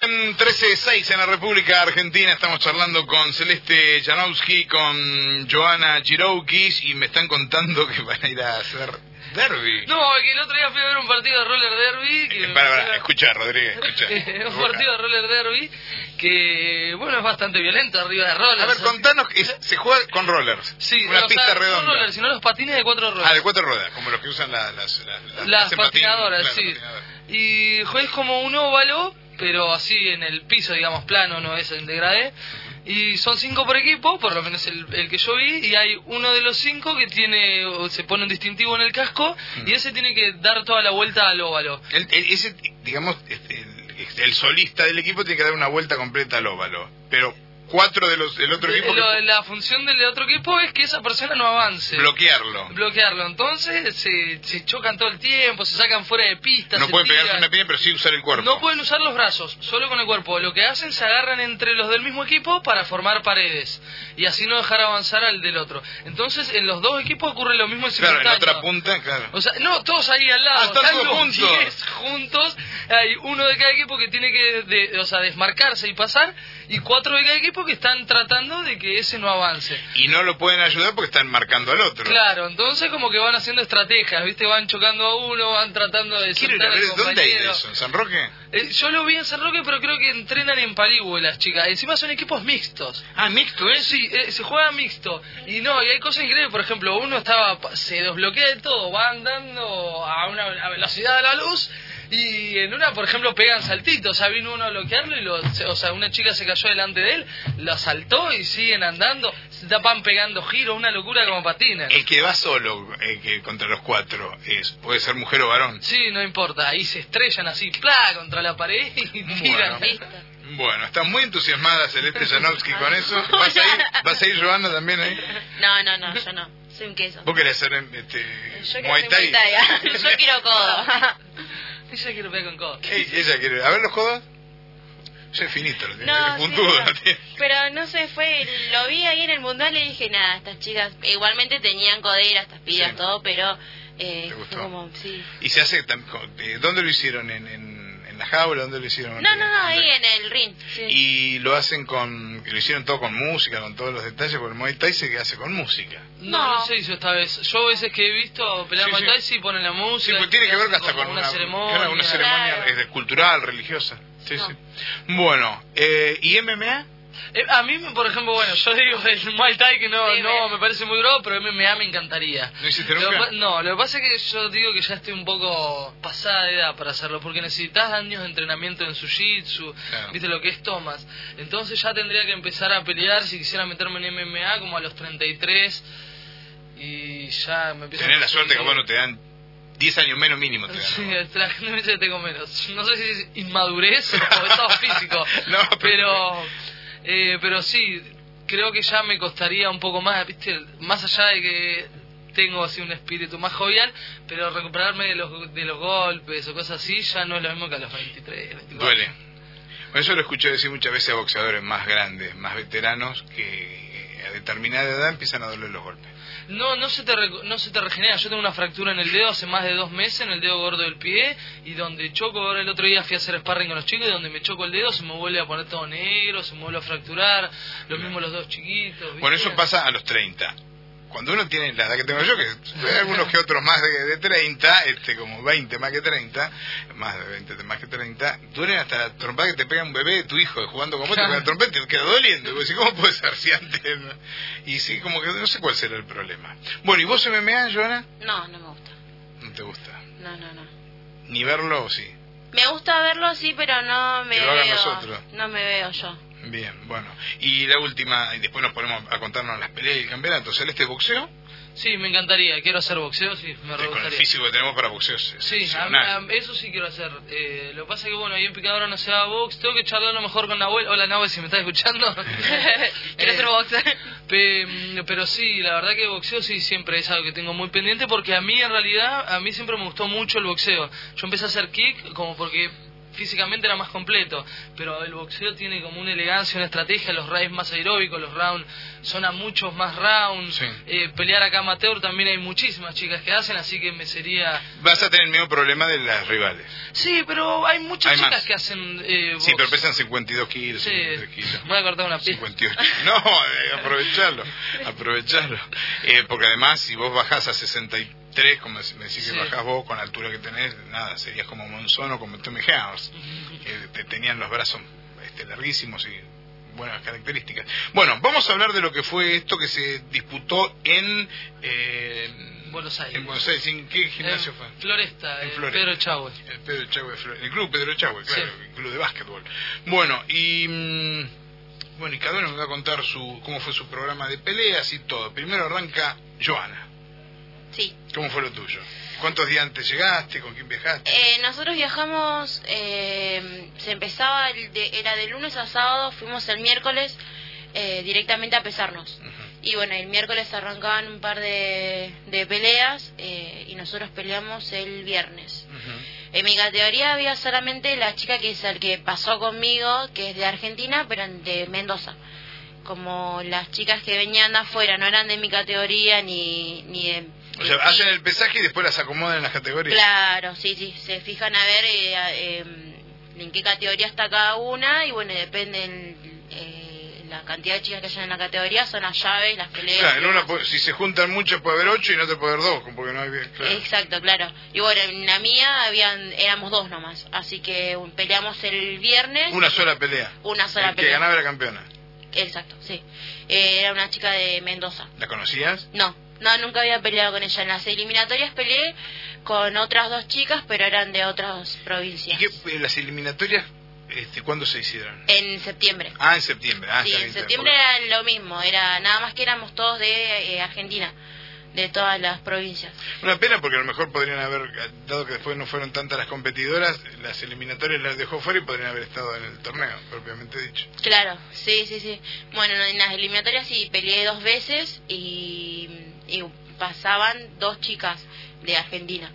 En 13:06 en la República Argentina estamos charlando con Celeste Janowski, con Joana Giroukis y me están contando que van a ir a hacer derby. No, que el otro día fui a ver un partido de roller derby. Escuchá, Rodríguez, escuchá. Un partido de roller derby que, bueno, es bastante violento arriba de rollers. A ver, contanos, se juega con rollers. Sí, una pista redonda. No rollers, sino los patines de 4 ruedas. Ah, de 4 ruedas, como los que usan las patinadoras, claro, sí. Patinadoras. Y es como un óvalo, pero así en el piso, digamos, plano, no es en degradé. Y son 5 por equipo, por lo menos el que yo vi, y hay uno de los 5 que se pone un distintivo en el casco, y ese tiene que dar toda la vuelta al óvalo. Ese, digamos, el solista del equipo tiene que dar una vuelta completa al óvalo, pero 4 del otro equipo... La función del otro equipo es que esa persona no avance. Bloquearlo. Entonces se chocan todo el tiempo, se sacan fuera de pista. No pueden pegarse una piña, pero sí usar el cuerpo. No pueden usar los brazos, solo con el cuerpo. Lo que hacen, se agarran entre los del mismo equipo para formar paredes. Y así no dejar avanzar al del otro. Entonces en los dos equipos ocurre lo mismo en simultáneo. Claro, en la otra punta, claro. O sea, no, todos ahí al lado. Están todos juntos. 10 juntos. Hay uno de cada equipo que tiene que desmarcarse y pasar. Y 4 de cada equipo que están tratando de que ese no avance. Y no lo pueden ayudar porque están marcando al otro. Claro, entonces como que van haciendo estrategias, ¿viste? Van chocando a uno, van tratando de soltar al compañero. ¿Dónde hay de eso? ¿En San Roque? Yo lo vi en San Roque, pero creo que entrenan en Paligüe las chicas. Encima son equipos mixtos. Ah, ¿mixto es? Sí, se juega mixto. Y hay cosas increíbles. Por ejemplo, uno se desbloquea de todo, va andando a una velocidad de la luz. Y en una, por ejemplo, pegan saltitos. Vino uno a bloquearlo y una chica se cayó delante de él, lo saltó y siguen andando. Se tapan pegando giros, una locura como patinan. El que va solo contra los 4 puede ser mujer o varón. Sí, no importa. Ahí se estrellan así, contra la pared y tiran. Bueno, está muy entusiasmada Celeste Janowski con eso. ¿Vas a ir Joana también ahí? No, yo no. Soy un queso. ¿Vos querés hacer Muay Thai? Yo quiero codo. Ella quiere pegar con codos. Ella quiere... A ver los codos. Yo es finito, lo tiene. Puntudo. Sí, pero no sé, lo vi ahí en el mundial y dije, nada, estas chicas igualmente tenían coderas, estas pibas, sí. Todo, pero fue como, sí. ¿Y se hace dónde lo hicieron? ¿En la jaula? ¿Dónde lo hicieron? No, ahí en el ring. Sí. Y lo hicieron todo con música, con todos los detalles, porque el Muay Thai se hace con música. No se hizo esta vez. Yo veces que he visto pelear Muay Thai sí ponen la música. Sí, pues tiene que ver hasta con una ceremonia. Una ceremonia cultural, religiosa. Sí, sí. Bueno, ¿y MMA? A mí, por ejemplo, yo digo el Muay Thai que no me parece muy grosso, pero MMA me encantaría. ¿No hiciste nunca? Lo que pasa es que yo digo que ya estoy un poco pasada de edad para hacerlo, porque necesitas años de entrenamiento en Jiu-Jitsu, claro. Viste lo que es tomas. Entonces ya tendría que empezar a pelear si quisiera meterme en MMA como a los 33 y ya me empiezo. Tenés la suerte que bueno te dan 10 años menos mínimo. Sí, la gente me dice que tengo menos. No sé si es inmadurez o estado físico, no, pero sí, creo que ya me costaría un poco más, ¿viste? Más allá de que tengo así un espíritu más jovial, pero recuperarme de los golpes o cosas así ya no es lo mismo que a los 23, 24. Duele. Bueno, eso lo escuché decir muchas veces a boxeadores más grandes, más veteranos, que a determinada edad empiezan a doler los golpes. No se te regenera. Yo tengo una fractura en el dedo hace más de 2 meses, en el dedo gordo del pie, y donde choco, ahora el otro día fui a hacer sparring con los chicos, y donde me choco el dedo se me vuelve a poner todo negro, se me vuelve a fracturar, lo mismo los 2 chiquitos, ¿viste? Bueno, eso pasa a los 30. Cuando uno tiene la edad que tengo yo, que hay algunos que otros más de 30, como 20 más que 30, más de 20 más que 30, duelen hasta la trompada que te pega un bebé de tu hijo jugando con vos, te pega la trompeta y te queda doliendo. Y vos decís, ¿cómo puede ser si antes? ¿No? Y sí, como que no sé cuál será el problema. Bueno, ¿y vos MMA, Joana? No me gusta. ¿No te gusta? No. ¿Ni verlo o sí? Me gusta verlo, sí, pero no me veo. Nosotros. No me veo yo. Bien, bueno. Y la última, y después nos ponemos a contarnos las peleas y el campeonato. ¿Celeste boxeo? Sí, me encantaría. Quiero hacer boxeo, sí, me re gustaría. Con el físico que tenemos para boxeo. Sí, eso sí quiero hacer. Lo que pasa es que, ahí en Picadora no se da box. Tengo que charlar a lo mejor con Nahuel. Hola, Nahuel, si me estás escuchando. Quiero hacer boxeo. Pero sí, la verdad que boxeo sí siempre es algo que tengo muy pendiente, porque a mí, en realidad, siempre me gustó mucho el boxeo. Yo empecé a hacer kick como porque físicamente era más completo, pero el boxeo tiene como una elegancia, una estrategia, los raids más aeróbicos, los rounds son a muchos más rounds, sí. Pelear acá amateur también hay muchísimas chicas que hacen, así que me sería... Vas a tener el mismo problema de las rivales. Sí, pero hay muchas chicas más que hacen box. Sí, pero pesan 52 kilos. Sí, 53 kilos. voy a cortar una pieza. 58. No, aprovecharlo. Porque además, si vos bajás a 63, como me decís que bajás vos con la altura que tenés, nada, serías como Monzón o como Tommy Hammers. Te tenían los brazos larguísimos y buenas características. Bueno, vamos a hablar de lo que fue esto que se disputó en Buenos Aires. En Buenos Aires. ¿En qué gimnasio fue? Floresta, en Floresta. Pedro Echagüe. El Pedro Echagüe, el club Pedro Echagüe, claro, sí. El club de básquetbol. Bueno, y cada uno me va a contar cómo fue su programa de peleas y todo. Primero arranca Joana. Sí. ¿Cómo fue lo tuyo? ¿Cuántos días antes llegaste? ¿Con quién viajaste? Nosotros viajamos, se empezaba, era de lunes a sábado, fuimos el miércoles directamente a pesarnos. Y bueno, el miércoles arrancaban un par de peleas y nosotros peleamos el viernes. En mi categoría había solamente la chica que es el que pasó conmigo, que es de Argentina, pero de Mendoza. Como las chicas que venían de afuera no eran de mi categoría ni de... O sea, hacen el pesaje y después las acomodan en las categorías. Claro, sí, se fijan a ver en qué categoría está cada una y bueno, depende la cantidad de chicas que hayan en la categoría, son las llaves, las peleas. Claro, si se juntan muchos puede haber 8 y no te puede haber 2, porque no hay... Claro. Exacto, claro. Y bueno, en la mía éramos 2 nomás, así que peleamos el viernes. Una sola pelea. Una sola el pelea. que ganaba era campeona. Exacto, sí. Era una chica de Mendoza. ¿La conocías? No, nunca había peleado con ella. En las eliminatorias peleé con otras 2 chicas, pero eran de otras provincias. ¿Y las eliminatorias cuándo se hicieron? En septiembre. En septiembre. Sí, en septiembre era lo mismo, era nada más que éramos todos de Argentina, de todas las provincias. Una pena porque a lo mejor podrían haber, dado que después no fueron tantas las competidoras, las eliminatorias las dejó fuera y podrían haber estado en el torneo, propiamente dicho. Claro, sí. Bueno, en las eliminatorias sí peleé 2 veces y pasaban 2 chicas de Argentina.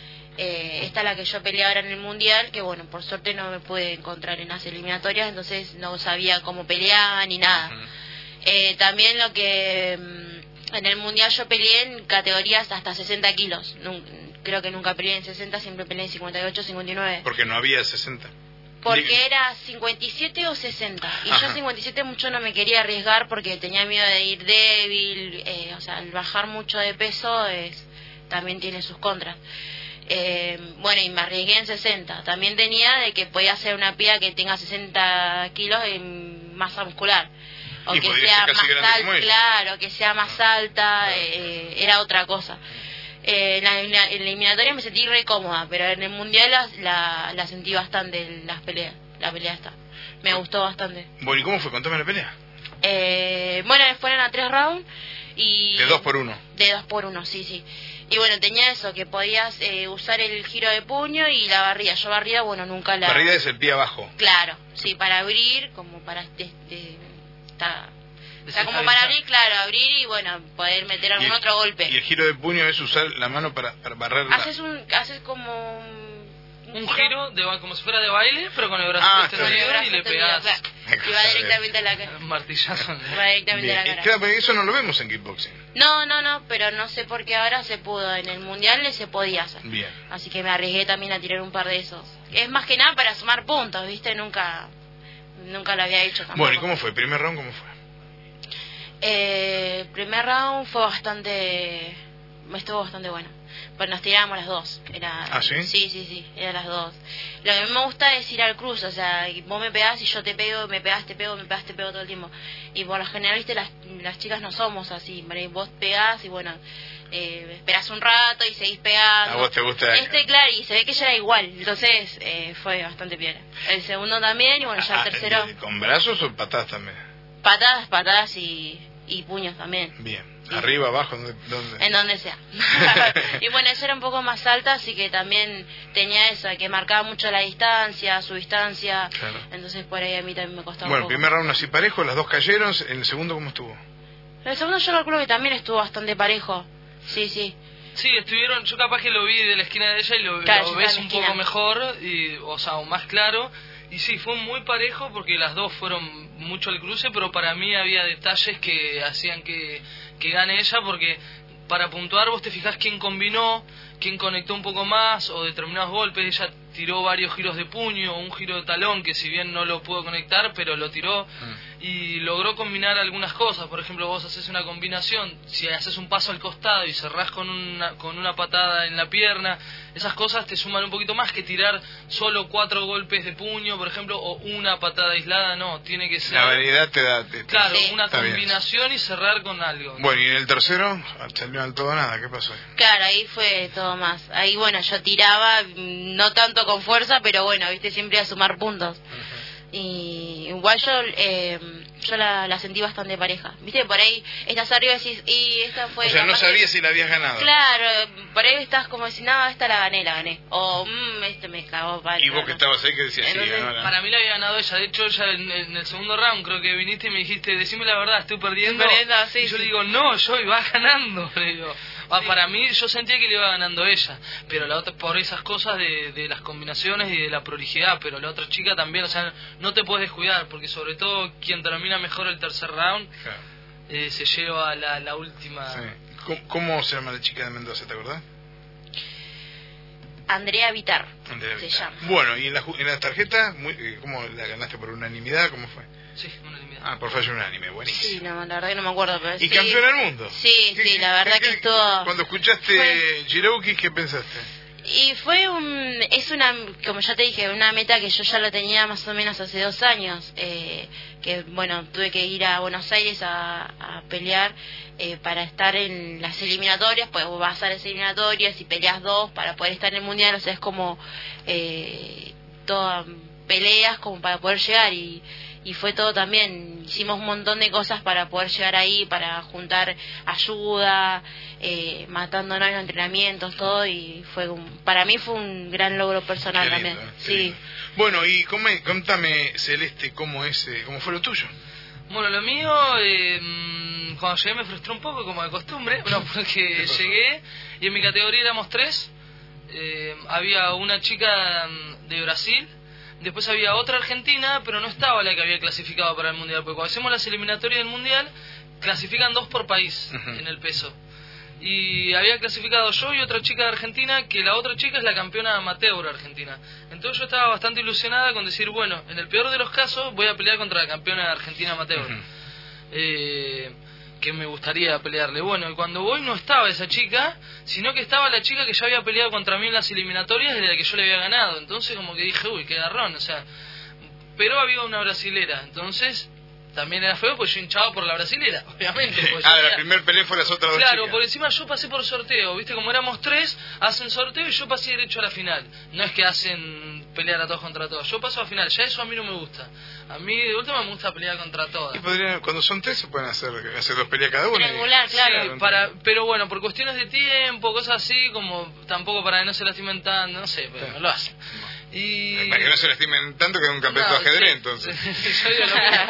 Esta es la que yo peleé ahora en el mundial, que bueno, por suerte no me pude encontrar en las eliminatorias, entonces no sabía cómo peleaban ni nada. También lo que en el mundial yo peleé en categorías hasta 60 kilos, creo que nunca peleé en 60, siempre peleé en 58, 59. Porque no había 60. Porque era 57 o 60, y yo 57 mucho no me quería arriesgar porque tenía miedo de ir débil, o sea, el bajar mucho de peso también tiene sus contras. Bueno, y me arriesgué en 60. También tenía de que podía ser una piba que tenga 60 kilos en masa muscular, o y que sea más alta, claro, que sea más alta, era otra cosa. En la eliminatoria me sentí re cómoda, pero en el mundial la sentí bastante la pelea me gustó bastante. Bueno, ¿y cómo fue? Contame la pelea. Bueno, fueron a 3 rounds y... ¿De 2 por 1? De 2 por 1, sí. Y bueno, tenía eso, que podías usar el giro de puño y la barrida. Yo barrida, bueno, nunca la... Barrida es el pie abajo. Claro, sí, para abrir, como para... como para abrir, claro, abrir y bueno, poder meter algún otro golpe. Y el giro de puño es usar la mano para barrer haces como un giro como si fuera de baile, pero con el brazo extendido y le pegás. Y va directamente a la cara. Martillazo. Va directamente a la cara. Claro, pero eso no lo vemos en kickboxing. No, pero no sé por qué ahora se pudo. En el mundial se podía hacer. Bien. Así que me arriesgué también a tirar un par de esos. Es más que nada para sumar puntos, ¿viste? Nunca lo había hecho tampoco. Bueno, ¿y cómo fue? ¿El primer round cómo fue? El primer round fue estuvo bastante bueno. Pues nos tirábamos las 2. ¿Ah, sí? Sí, eran las 2. Lo que a mí me gusta es ir al cruce, o sea, vos me pegás y yo te pego, me pegás, te pego todo el tiempo. Y por lo general, viste, las chicas no somos así, vos pegás y bueno, esperás un rato y seguís pegando. ¿A vos te gusta? Claro, y se ve que ella era igual, entonces fue bastante bien. El segundo también, y bueno, ya el tercero... ¿Con brazos o patadas también? Patadas y puños también. Bien. ¿Arriba, abajo? ¿Dónde? En donde sea. Y bueno, ella era un poco más alta, así que también tenía eso, que marcaba mucho la distancia, su distancia. Claro. Entonces por ahí a mí también me costaba un poco. Bueno, el primer round así parejo, las 2 cayeron. ¿En el segundo cómo estuvo? El segundo yo calculo que también estuvo bastante parejo. Sí. Sí, estuvieron, yo capaz que lo vi de la esquina de ella y lo ves un poco mejor, o sea, o más claro. Y sí, fue muy parejo porque las dos fueron mucho al cruce, pero para mí había detalles que hacían que gane ella, porque para puntuar vos te fijás quién combinó, quién conectó un poco más, o determinados golpes. Ella tiró varios giros de puño, un giro de talón, que si bien no lo pudo conectar, pero lo tiró, y logró combinar algunas cosas. Por ejemplo, vos haces una combinación, si haces un paso al costado y cerrás con una patada en la pierna, esas cosas te suman un poquito más que tirar solo 4 golpes de puño, por ejemplo, o una patada aislada. No, tiene que ser... La variedad te da... Claro, sí, una combinación y cerrar con algo. Bueno, y en el tercero, salió al todo nada, ¿qué pasó? Claro, ahí fue todo más. Ahí, bueno, yo tiraba, no tanto con fuerza, pero bueno, viste, siempre a sumar puntos. Y igual yo la sentí bastante pareja. Viste, por ahí estás arriba y decís, y esta fue... O sea, no sabías si la habías ganado. Claro, por ahí estás como si, no, esta la gané. O, este me cagó. Y vos que estabas ahí, que decías, sí, ganó. Para mí la había ganado ella. De hecho, ella en el segundo round creo que viniste y me dijiste, decime la verdad, estoy perdiendo. Sí, y yo le digo, no, yo iba ganando. Le digo. Para mí, yo sentía que le iba ganando ella, pero la otra, por esas cosas de las combinaciones y de la prolijidad, pero la otra chica también, o sea, no te puedes descuidar, porque sobre todo quien termina mejor el tercer round, se lleva la última. Sí. ¿Cómo se llama la chica de Mendoza, te acordás? Andrea Vitar. Se llama. Bueno, y en la tarjeta, ¿cómo la ganaste? ¿Por unanimidad? ¿Cómo fue? Sí, unanimidad. Por fallo unánime, buenísimo. Sí, no, la verdad que no me acuerdo. Pero ¿Y sí, campeón del mundo? Sí, la verdad que estuvo... Cuando escuchaste Girouki, ¿qué pensaste? Y fue como ya te dije, una meta que yo ya lo tenía más o menos hace 2 años, que bueno, tuve que ir a Buenos Aires a pelear para estar en las eliminatorias, pues vos vas a las eliminatorias y peleas 2 para poder estar en el mundial, o sea, es como todas peleas como para poder llegar, y fue todo también, hicimos un montón de cosas para poder llegar ahí, para juntar ayuda, matándonos en los entrenamientos, todo, y para mí fue un gran logro personal. Qué lindo, también. Sí. Lindo. Bueno, y contame, Celeste, cómo fue lo tuyo. Bueno, lo mío, cuando llegué me frustró un poco, como de costumbre, porque llegué y en mi categoría éramos 3, había una chica de Brasil. Después había otra argentina, pero no estaba la que había clasificado para el Mundial. Porque cuando hacemos las eliminatorias del Mundial, clasifican 2 por país en el peso. Y había clasificado yo y otra chica de Argentina, que la otra chica es la campeona amateur argentina. Entonces yo estaba bastante ilusionada con decir, bueno, en el peor de los casos voy a pelear contra la campeona argentina amateur. Que me gustaría pelearle. Bueno, y cuando voy no estaba esa chica, sino que estaba la chica que ya había peleado contra mí en las eliminatorias y de la que yo le había ganado. Entonces como que dije, uy, qué garrón, o sea, pero había una brasilera, entonces también era feo, pues yo hinchaba por la brasilera, obviamente. La primer pelea fue las otras 2 chicas. Claro, por encima yo pasé por sorteo, viste, como éramos 3, hacen sorteo y yo pasé derecho a la final. No es que hacen pelear a todos contra todos, yo paso a final, ya eso a mí no me gusta. A mí de última me gusta pelear contra todas. Cuando son 3 se pueden hacer 2 peleas cada uno. Triangular, claro. Sí, pero bueno, por cuestiones de tiempo, cosas así, como tampoco para que no se lastimen tanto, no sé, pero no lo hacen. Y... Para que no se lastimen tanto que es un campeonato de ajedrez, entonces. Yo digo,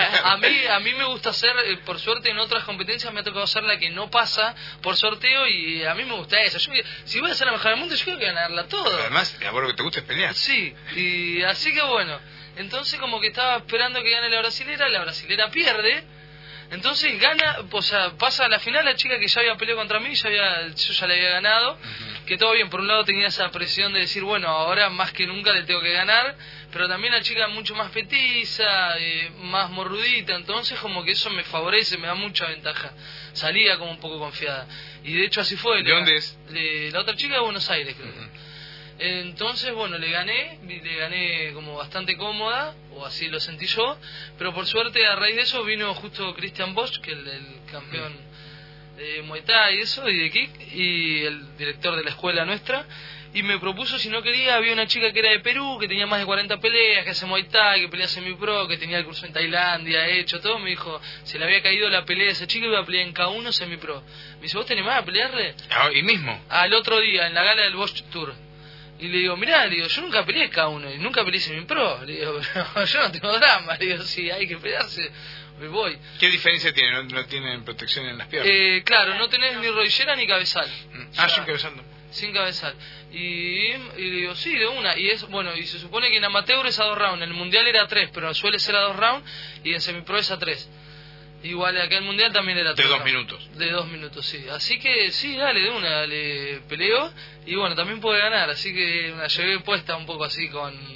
a mí me gusta hacer, por suerte en otras competencias me ha tocado ser la que no pasa por sorteo, y a mí me gusta eso. Si voy a ser la mejor del mundo, yo quiero ganarla todo. Además, a vos lo que te gusta es pelear. Sí, y así que bueno, entonces como que estaba esperando que gane la brasilera pierde. Entonces gana, o sea, pasa a la final la chica que ya había peleado contra mí, yo ya le había ganado, que todo bien, por un lado tenía esa presión de decir, bueno, ahora más que nunca le tengo que ganar, pero también la chica mucho más petiza, más morrudita, entonces como que eso me favorece, me da mucha ventaja, salía como un poco confiada, y de hecho así fue. ¿De dónde es? La otra chica de Buenos Aires, creo. Entonces, bueno, le gané como bastante cómoda, o así lo sentí yo, pero por suerte a raíz de eso vino justo Christian Bosch, que es el campeón de Muay Thai y eso, y de Kick, y el director de la escuela nuestra, y me propuso, si no quería, había una chica que era de Perú, que tenía más de 40 peleas, que hace Muay Thai, que pelea semi-pro, que tenía el curso en Tailandia, hecho todo, me dijo, se le había caído la pelea de esa chica y iba a pelear en K1 semi-pro. Me dice, ¿vos te animás a pelearle? ¿Y mismo? Al otro día, en la gala del Bosch Tour. Y le digo, mirá, yo nunca peleé K1 y nunca peleé semi-pro. Le digo, pero yo no tengo drama. Le digo, si hay que pelearse, me voy. ¿Qué diferencia tiene? ¿No tienen protección en las piernas? Claro, no tenés ni rodillera ni cabezal. Ah, sin cabezando. Sin cabezal. Y digo, sí, de una. Y es bueno, y se supone que en amateur es a 2 rounds. En el mundial era 3, pero suele ser a 2 rounds. Y en semipro es a 3. Igual acá el mundial también era 3. De 2 minutos. De 2 minutos, sí. Así que sí, dale, de una, dale, peleo. Y bueno, también puede ganar. Así que la llevé puesta un poco así con...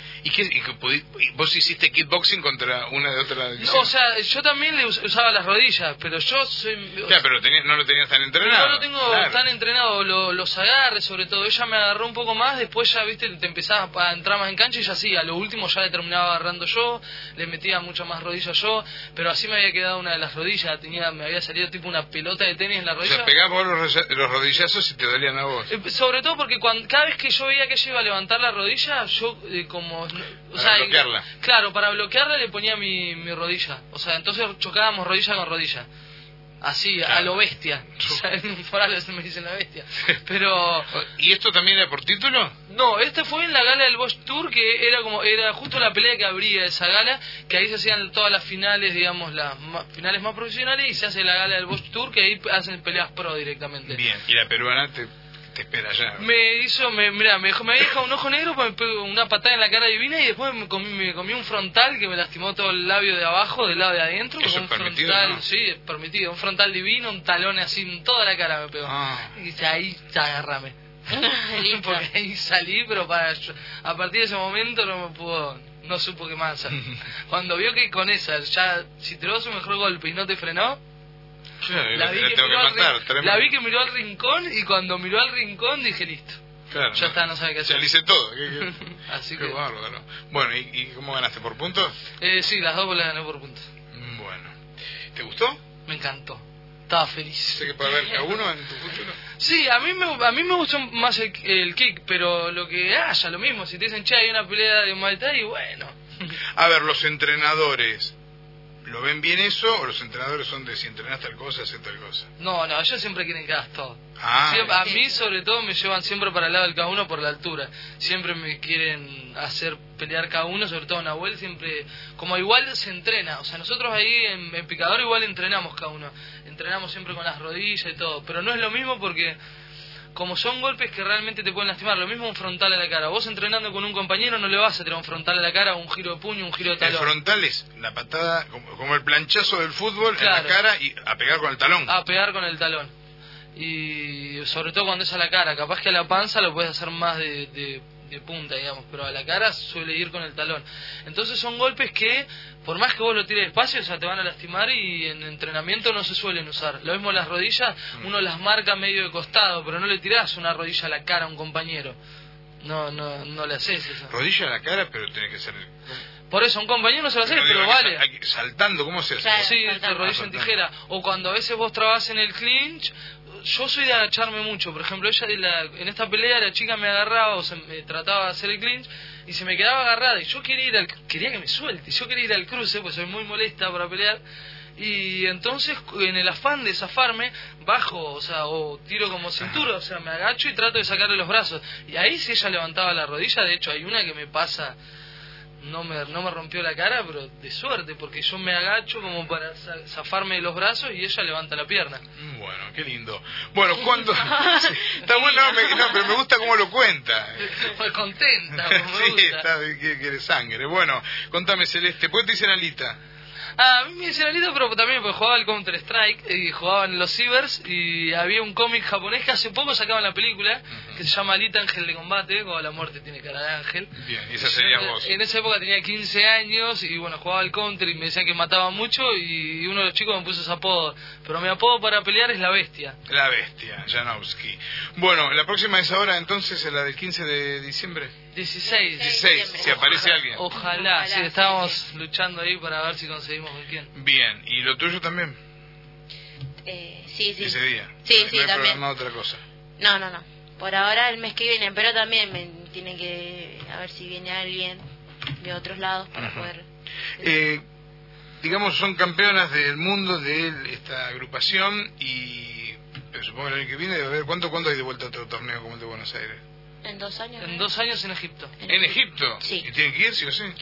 ¿Vos hiciste kickboxing contra una de otra? No, o sea, yo también le usaba las rodillas, pero yo soy... Claro, pero no lo tenías tan entrenado. No lo tengo tan entrenado, los agarres sobre todo. Ella me agarró un poco más, después ya, viste, te empezabas a entrar más en cancha y ya sí, a lo último ya le terminaba agarrando yo, le metía mucho más rodillas yo, pero así me había quedado una de las rodillas, me había salido tipo una pelota de tenis en la rodilla. O sea, pegabas vos los rodillazos y te dolían a vos. Sobre todo porque cada vez que yo veía que ella iba a levantar la rodilla, yo como... Para bloquearla. Claro, para bloquearla le ponía mi rodilla. O sea, entonces chocábamos rodilla con rodilla. Así, claro. A lo bestia. O sea, en Forales me dicen la bestia. Pero... ¿Y esto también era por título? No, este fue en la gala del Bosch Tour, que era justo la pelea que abría esa gala, que ahí se hacían todas las finales, digamos, las finales más profesionales, y se hace la gala del Bosch Tour, que ahí hacen peleas pro directamente. Bien, y la peruana te espera ya. Me había dejado un ojo negro, me pegó una patada en la cara divina y después me comí un frontal que me lastimó todo el labio de abajo, del lado de adentro. ¿Eso un es permitido, frontal, no? Sí, es permitido, un frontal divino, un talón así en toda la cara me pegó. Y dice, ahí agárrame. Porque ahí salí, pero a partir de ese momento no supo qué más hacer. Cuando vio que con esa, ya si te lo das un mejor golpe y no te frenó, la vi que miró al rincón, y cuando miró al rincón dije listo. Claro, ya está, no sabe qué hacer. Ya le hice todo. Así qué que bárbaro. Bueno, ¿y cómo ganaste? ¿Por puntos? Sí, las dos las gané por puntos. Bueno. ¿Te gustó? Me encantó. Estaba feliz. ¿Sé que puede haber K1 en tu futuro? Sí, a mí me gustó más el kick, pero lo que haya, lo mismo. Si te dicen, che, hay una pelea de Muay Thai, bueno. A ver, los entrenadores, ¿lo ven bien eso o los entrenadores son de si entrenás tal cosa, haces tal cosa? No, ellos siempre quieren que hagas todo. A mí sobre todo me llevan siempre para el lado del K1 por la altura. Siempre me quieren hacer pelear K1, sobre todo Nahuel, siempre... Como igual se entrena, o sea, nosotros ahí en Picador igual entrenamos K1. Entrenamos siempre con las rodillas y todo, pero no es lo mismo porque... Como son golpes que realmente te pueden lastimar, lo mismo un frontal a la cara. Vos entrenando con un compañero no le vas a tirar un frontal a la cara, un giro de puño, un giro de talón. El frontal es la patada, como el planchazo del fútbol, claro, en la cara, y a pegar con el talón. A pegar con el talón. Y sobre todo cuando es a la cara, capaz que a la panza lo puedes hacer más de punta, digamos, pero a la cara suele ir con el talón. Entonces son golpes que, por más que vos lo tires despacio, o sea, te van a lastimar, y en entrenamiento no se suelen usar. Lo mismo las rodillas, uno las marca medio de costado, pero no le tirás una rodilla a la cara a un compañero. No le haces eso. Rodilla a la cara, pero tenés que ser... Por eso, un compañero no se lo hace, pero vale. Saltando, ¿cómo se hace? Claro, sí, rodilla en tijera. O cuando a veces vos trabas en el clinch, yo soy de agacharme mucho. Por ejemplo, en esta pelea la chica me agarraba, o me trataba de hacer el clinch y se me quedaba agarrada, y yo quería que me suelte, yo quería ir al cruce, pues soy muy molesta para pelear, y entonces en el afán de zafarme bajo, o sea, o tiro como cintura, o sea, me agacho y trato de sacarle los brazos, y ahí si ella levantaba la rodilla, de hecho hay una que me pasa, no me rompió la cara, pero de suerte, porque yo me agacho como para zafarme de los brazos y ella levanta la pierna. Bueno, qué lindo. Bueno, ¿cuándo? Sí, está bueno, pero me gusta cómo lo cuenta. Fue contenta, me sí, gusta. Quiere sangre. Bueno, contame, Celeste, ¿por qué te dicen Alita? A mí me dicen Alita, pero también porque jugaba el Counter Strike y jugaba en los cibers, y había un cómic japonés que hace poco sacaban la película, que se llama Alita, Ángel de Combate, como la muerte tiene cara de ángel. Bien, esa sería vos. En esa época tenía 15 años y bueno, jugaba al Counter y me decían que mataba mucho, y uno de los chicos me puso ese apodo, pero mi apodo para pelear es La Bestia. La Bestia, Janowski. Bueno, la próxima es ahora entonces, la del 15 de diciembre. 16, si aparece alguien. Ojalá, sí, estábamos luchando ahí para ver si conseguimos con quién. Bien, ¿y lo tuyo también? Sí. Ese día. Sí, no hay también. programado otra cosa. No. Por ahora el mes que viene, pero también me tiene que... A ver si viene alguien de otros lados para poder... Digamos, son campeonas del mundo de esta agrupación, y supongo que el año que viene debe haber... ¿Cuándo hay de vuelta otro torneo como el de Buenos Aires? En 2 años. En 2 años en Egipto. ¿En Egipto? Sí. ¿Y tienen que ir, sí o sí?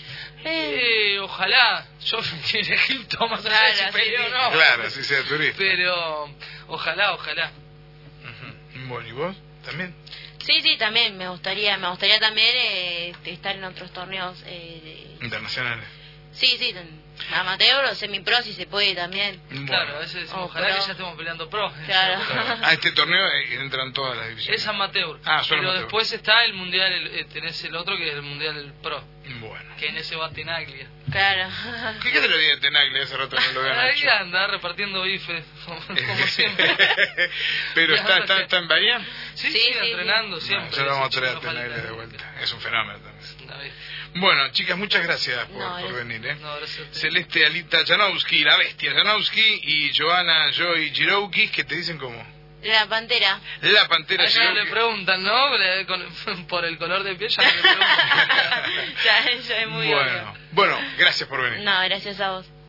Ojalá. Yo en Egipto, más allá de si peleo o no. Claro, si sea turista. Pero ojalá. Bueno, ¿y vos? ¿También? Sí, también me gustaría también estar en otros torneos Internacionales. Sí, amateur o semi-pro si se puede también. Bueno. Claro, a veces ojalá pro. que ya estemos peleando pro. Claro. A este torneo entran todas las divisiones. Es amateur. Solo pero amateur. después está el mundial, tenés el otro que es el mundial pro. Bueno. Que en ese va Tenaglia. Claro. ¿Qué te lo dije Tenaglia? Hace rato no lo veo. Ahí anda repartiendo bife, como siempre. Pero está en Bahía. Sí, Sí, entrenando siempre. Ya lo vamos a traer a No Tenaglia falta. de vuelta. Es un fenómeno también. David. Bueno, chicas, muchas gracias por gracias. venir. No, gracias a ti. Celeste Alita Janowski, la bestia Janowski, y Joana Joy Giroukis, que te dicen como La Pantera. la Pantera A ella no le Giroukis. preguntan, ¿no? Por el color de piel ya no le preguntan. Ya es muy obvio. Bueno, gracias por venir. No, gracias a vos.